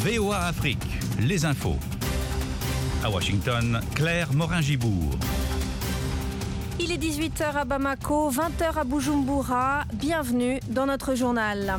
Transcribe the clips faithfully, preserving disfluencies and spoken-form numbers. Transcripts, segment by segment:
V O A Afrique, les infos. À Washington, Claire Morin-Gibourg. Il est dix-huit heures à Bamako, vingt heures à Bujumbura. Bienvenue dans notre journal.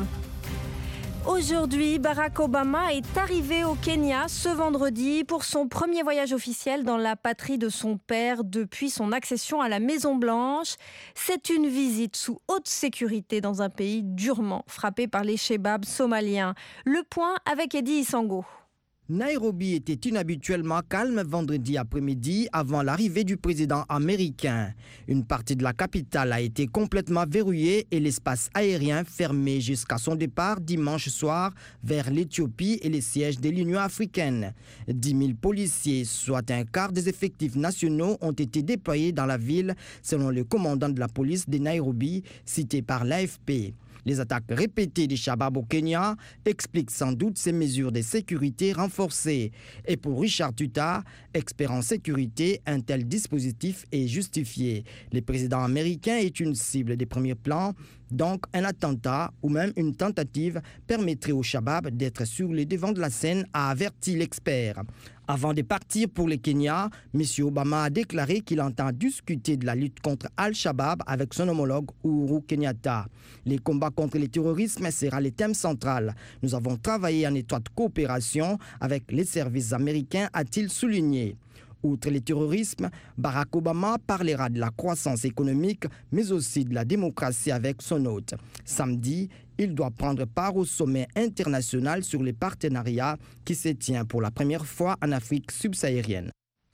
Aujourd'hui, Barack Obama est arrivé au Kenya ce vendredi pour son premier voyage officiel dans la patrie de son père depuis son accession à la Maison-Blanche. C'est une visite sous haute sécurité dans un pays durement frappé par les shebabs somaliens. Le point avec Eddie Isango. Nairobi était inhabituellement calme vendredi après-midi avant l'arrivée du président américain. Une partie de la capitale a été complètement verrouillée et l'espace aérien fermé jusqu'à son départ dimanche soir vers l'Éthiopie et les sièges de l'Union africaine. dix mille policiers, soit un quart des effectifs nationaux, ont été déployés dans la ville, selon le commandant de la police de Nairobi, cité par l'A F P. Les attaques répétées des Shabab au Kenya expliquent sans doute ces mesures de sécurité renforcées. Et pour Richard Tuta, expert en sécurité, un tel dispositif est justifié. Le président américain est une cible des premiers plans, donc un attentat ou même une tentative permettrait aux Shabab d'être sur le devant de la scène, a averti l'expert. Avant de partir pour le Kenya, M. Obama a déclaré qu'il entend discuter de la lutte contre Al-Shabaab avec son homologue Uhuru Kenyatta. Les combats contre le terrorisme sera le thème central. Nous avons travaillé en étroite coopération avec les services américains, a-t-il souligné. Outre le terrorisme, Barack Obama parlera de la croissance économique, mais aussi de la démocratie avec son hôte. Samedi, il doit prendre part au sommet international sur les partenariats qui se tient pour la première fois en Afrique subsaharienne.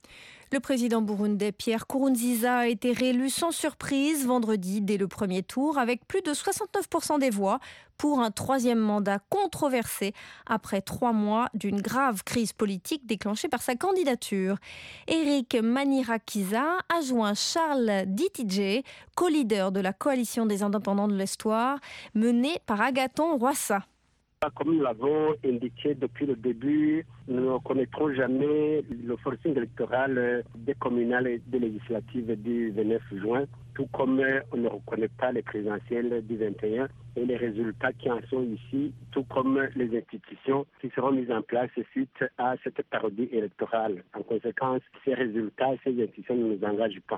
Le président burundais Pierre Nkurunziza a été réélu sans surprise vendredi dès le premier tour avec plus de soixante-neuf pour cent des voix pour un troisième mandat controversé après trois mois d'une grave crise politique déclenchée par sa candidature. Éric Manirakiza a joint Charles Ditidje, co-leader de la coalition des indépendants de l'Histoire, menée par Agathon Rwasa. Comme nous l'avons indiqué depuis le début, nous ne reconnaîtrons jamais le forcing électoral des communales et des législatives du vingt-neuf juin, tout comme on ne reconnaît pas les présidentielles du vingt et un et les résultats qui en sont ici, tout comme les institutions qui seront mises en place suite à cette parodie électorale. En conséquence, ces résultats, ces institutions ne nous engagent pas.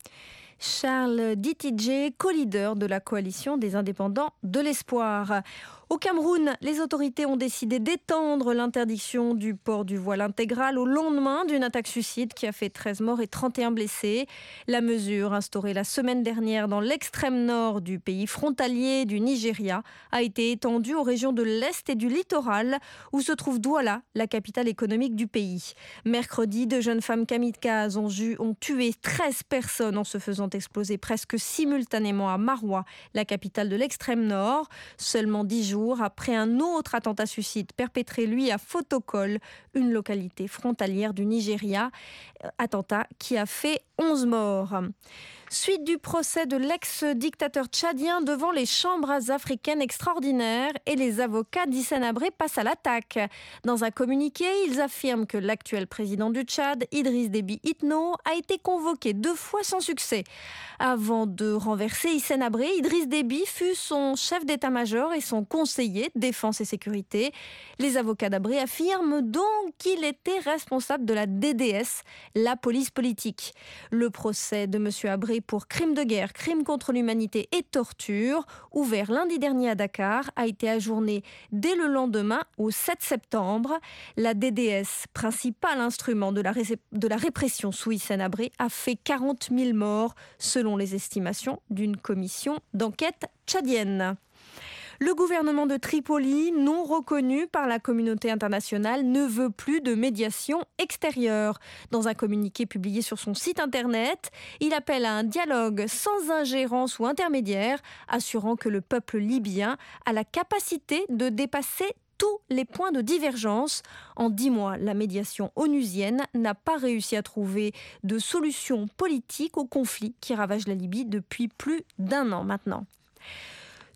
Charles Ditidje, co-leader de la coalition des indépendants de l'Espoir. Au Cameroun, les autorités ont décidé d'étendre l'interdiction du port du voile intégral au lendemain d'une attaque suicide qui a fait treize morts et trente et un blessés. La mesure, instaurée la semaine dernière dans l'extrême nord du pays frontalier du Nigeria, a été étendue aux régions de l'Est et du littoral où se trouve Douala, la capitale économique du pays. Mercredi, deux jeunes femmes kamikazes ont, ont tué treize personnes en se faisant exploser presque simultanément à Maroua, la capitale de l'extrême nord. Seulement dix jours après un autre attentat suicide perpétré, lui, à Fotokol, une localité frontalière du Nigeria. Attentat qui a fait onze morts. Suite du procès de l'ex-dictateur tchadien devant les chambres africaines extraordinaires et les avocats d'Hissène Habré passent à l'attaque. Dans un communiqué, ils affirment que l'actuel président du Tchad, Idriss Déby Itno, a été convoqué deux fois sans succès. Avant de renverser Hissène Habré, Idriss Déby fut son chef d'état-major et son conseiller défense et sécurité. Les avocats d'Habré affirment donc qu'il était responsable de la D D S, la police politique. Le procès de M. Habré pour crime de guerre, crime contre l'humanité et torture, ouvert lundi dernier à Dakar, a été ajourné dès le lendemain au sept septembre. La D D S, principal instrument de la, ré- de la répression sous Hissène Habré, a fait quarante mille morts selon les estimations d'une commission d'enquête tchadienne. Le gouvernement de Tripoli, non reconnu par la communauté internationale, ne veut plus de médiation extérieure. Dans un communiqué publié sur son site internet, il appelle à un dialogue sans ingérence ou intermédiaire, assurant que le peuple libyen a la capacité de dépasser tous les points de divergence. En dix mois, la médiation onusienne n'a pas réussi à trouver de solution politique au conflit qui ravage la Libye depuis plus d'un an maintenant.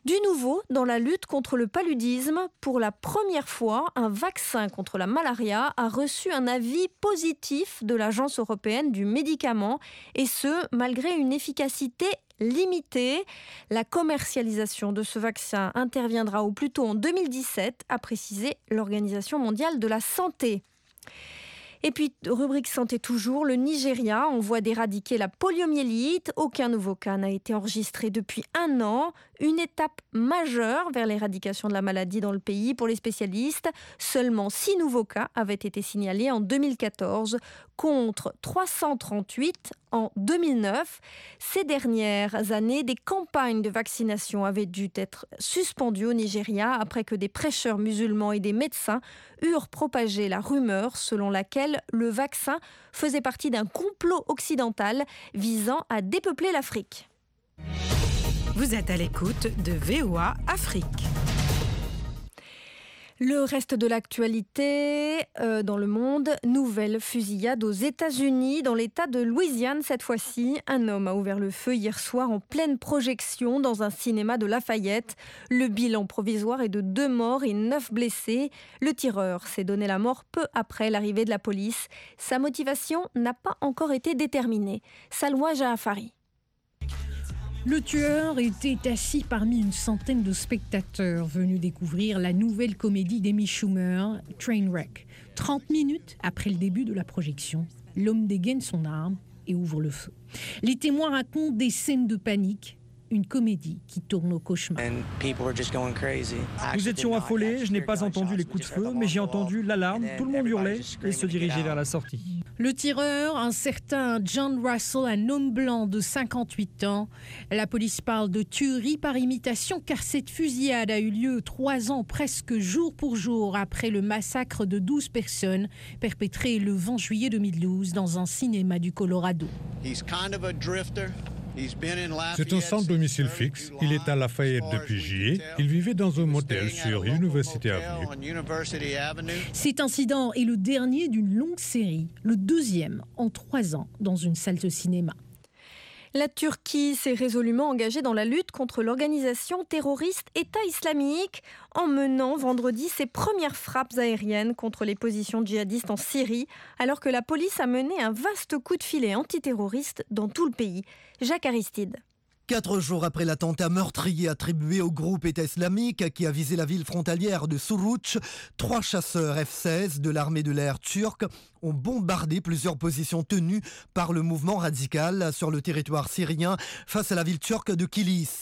Du nouveau, dans la lutte contre le paludisme, pour la première fois, un vaccin contre la malaria a reçu un avis positif de l'Agence européenne du médicament, et ce, malgré une efficacité limitée. La commercialisation de ce vaccin interviendra au plus tôt en deux mille dix-sept, a précisé l'Organisation mondiale de la santé. Et puis, rubrique santé toujours, le Nigeria envoie d'éradiquer la poliomyélite. Aucun nouveau cas n'a été enregistré depuis un an. Une étape majeure vers l'éradication de la maladie dans le pays pour les spécialistes. Seulement six nouveaux cas avaient été signalés en deux mille quatorze contre trois cent trente-huit en deux mille neuf. Ces dernières années, des campagnes de vaccination avaient dû être suspendues au Nigeria après que des prêcheurs musulmans et des médecins eurent propagé la rumeur selon laquelle le vaccin faisait partie d'un complot occidental visant à dépeupler l'Afrique. Vous êtes à l'écoute de V O A Afrique. Le reste de l'actualité euh, dans le monde, nouvelle fusillade aux États-Unis, dans l'État de Louisiane cette fois-ci. Un homme a ouvert le feu hier soir en pleine projection dans un cinéma de Lafayette. Le bilan provisoire est de deux morts et neuf blessés. Le tireur s'est donné la mort peu après l'arrivée de la police. Sa motivation n'a pas encore été déterminée. Salwa Jaafari. Le tueur était assis parmi une centaine de spectateurs venus découvrir la nouvelle comédie d'Amy Schumer, Trainwreck. trente minutes après le début de la projection, l'homme dégaine son arme et ouvre le feu. Les témoins racontent des scènes de panique, une comédie qui tourne au cauchemar. Nous étions affolés, je n'ai pas entendu les coups de feu, mais j'ai entendu l'alarme, tout le monde hurlait et se dirigeait vers la sortie. Le tireur, un certain John Russell, un homme blanc de cinquante-huit ans. La police parle de tuerie par imitation car cette fusillade a eu lieu trois ans presque jour pour jour après le massacre de douze personnes perpétré le vingt juillet deux mille douze dans un cinéma du Colorado. C'est un sans domicile fixe. Il est à Lafayette depuis juillet. Il vivait dans un motel sur University Avenue. Cet incident est le dernier d'une longue série, le deuxième en trois ans dans une salle de cinéma. La Turquie s'est résolument engagée dans la lutte contre l'organisation terroriste État islamique en menant vendredi ses premières frappes aériennes contre les positions djihadistes en Syrie, alors que la police a mené un vaste coup de filet antiterroriste dans tout le pays. Jacques Aristide. Quatre jours après l'attentat meurtrier attribué au groupe État islamique qui a visé la ville frontalière de Suruç, trois chasseurs F seize de l'armée de l'air turque ont bombardé plusieurs positions tenues par le mouvement radical sur le territoire syrien face à la ville turque de Kilis.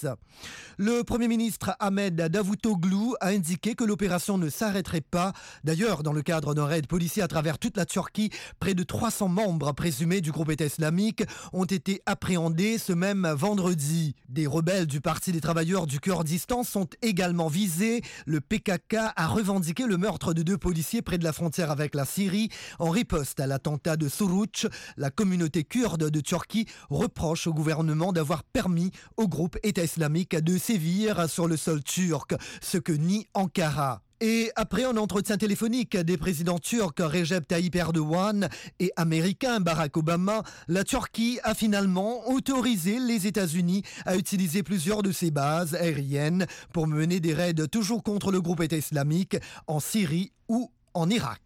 Le Premier ministre Ahmed Davutoglu a indiqué que l'opération ne s'arrêterait pas. D'ailleurs, dans le cadre d'un raid policier à travers toute la Turquie, près de trois cents membres présumés du groupe État islamique ont été appréhendés ce même vendredi. Des rebelles du Parti des travailleurs du Kurdistan sont également visés. Le P K K a revendiqué le meurtre de deux policiers près de la frontière avec la Syrie. En riposte à l'attentat de Suruç, la communauté kurde de Turquie reproche au gouvernement d'avoir permis au groupe État islamique de sévir sur le sol turc, ce que nie Ankara. Et après un entretien téléphonique des présidents turcs Recep Tayyip Erdogan et américain Barack Obama, la Turquie a finalement autorisé les États-Unis à utiliser plusieurs de ses bases aériennes pour mener des raids toujours contre le groupe État islamique en Syrie ou en Irak.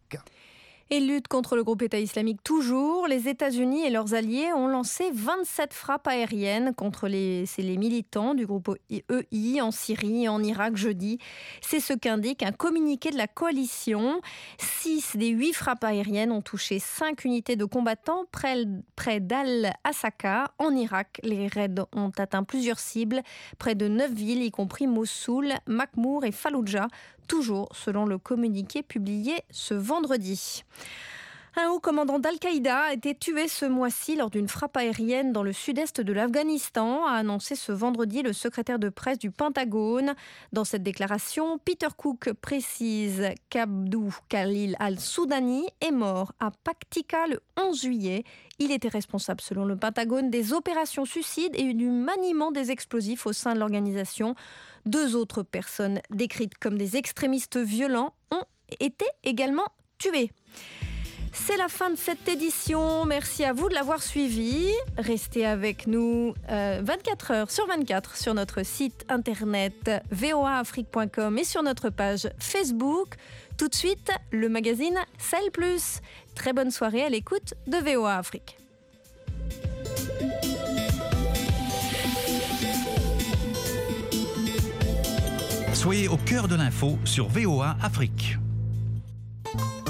Et lutte contre le groupe État islamique toujours, les États-Unis et leurs alliés ont lancé vingt-sept frappes aériennes contre les, c'est les militants du groupe E I en Syrie et en Irak jeudi. C'est ce qu'indique un communiqué de la coalition. Six des huit frappes aériennes ont touché cinq unités de combattants près, près d'Al-Asaka. En Irak, les raids ont atteint plusieurs cibles, près de neuf villes, y compris Mossoul, Makmour et Fallujah. Toujours selon le communiqué publié ce vendredi. Un haut commandant d'Al-Qaïda a été tué ce mois-ci lors d'une frappe aérienne dans le sud-est de l'Afghanistan, a annoncé ce vendredi le secrétaire de presse du Pentagone. Dans cette déclaration, Peter Cook précise qu'Abdou Khalil al-Soudani est mort à Paktika le onze juillet. Il était responsable, selon le Pentagone, des opérations suicides et du maniement des explosifs au sein de l'organisation. Deux autres personnes décrites comme des extrémistes violents ont été également tuées. C'est la fin de cette édition. Merci à vous de l'avoir suivi. Restez avec nous euh, vingt-quatre heures sur vingt-quatre sur notre site internet v o a afrique point com et sur notre page Facebook. Tout de suite, le magazine Sahel Plus. Très bonne soirée à l'écoute de V O A Afrique. Soyez au cœur de l'info sur V O A Afrique.